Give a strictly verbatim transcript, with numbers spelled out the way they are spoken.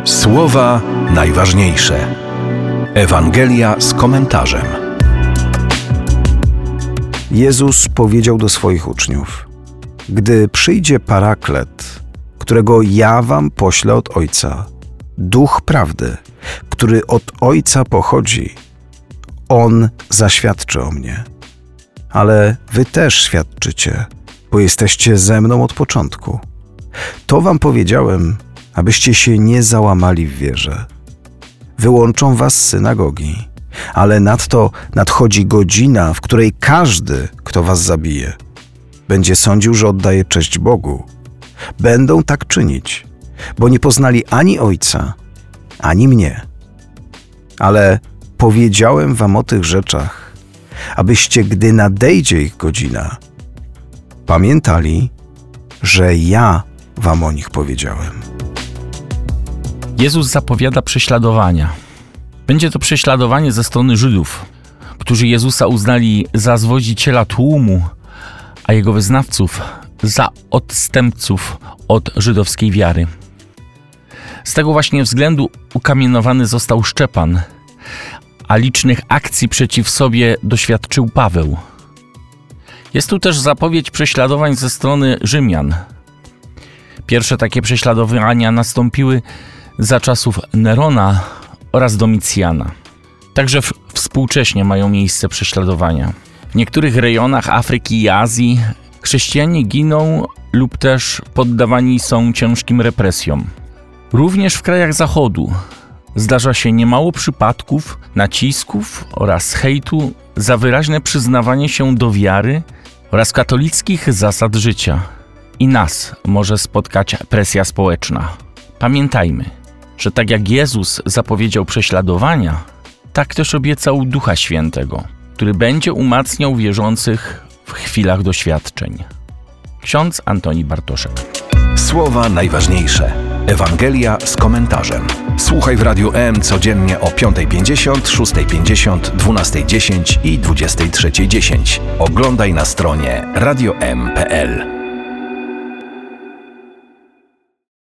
Słowa najważniejsze. Ewangelia z komentarzem. Jezus powiedział do swoich uczniów: gdy przyjdzie Paraklet, którego ja wam poślę od Ojca, Duch Prawdy, który od Ojca pochodzi, On zaświadczy o mnie. Ale wy też świadczycie, bo jesteście ze mną od początku. To wam powiedziałem, abyście się nie załamali w wierze. Wyłączą was z synagogi, ale nadto nadchodzi godzina, w której każdy, kto was zabije, będzie sądził, że oddaje cześć Bogu. Będą tak czynić, bo nie poznali ani Ojca, ani mnie. Ale powiedziałem wam o tych rzeczach, abyście, gdy nadejdzie ich godzina, pamiętali, że ja wam o nich powiedziałem. Jezus zapowiada prześladowania. Będzie to prześladowanie ze strony Żydów, którzy Jezusa uznali za zwodziciela tłumu, a jego wyznawców za odstępców od żydowskiej wiary. Z tego właśnie względu ukamienowany został Szczepan, a licznych akcji przeciw sobie doświadczył Paweł. Jest tu też zapowiedź prześladowań ze strony Rzymian. Pierwsze takie prześladowania nastąpiły za czasów Nerona oraz Domicjana. Także w, współcześnie mają miejsce prześladowania. W niektórych rejonach Afryki i Azji chrześcijanie giną lub też poddawani są ciężkim represjom. Również w krajach Zachodu zdarza się niemało przypadków nacisków oraz hejtu za wyraźne przyznawanie się do wiary oraz katolickich zasad życia. I nas może spotkać presja społeczna. Pamiętajmy, że tak jak Jezus zapowiedział prześladowania, tak też obiecał Ducha Świętego, który będzie umacniał wierzących w chwilach doświadczeń. Ksiądz Antoni Bartoszek. Słowa najważniejsze. Ewangelia z komentarzem. Słuchaj w Radiu M codziennie o piąta pięćdziesiąt, szósta pięćdziesiąt, dwunasta dziesięć i dwudziesta trzecia dziesięć. Oglądaj na stronie radio m kropka p l.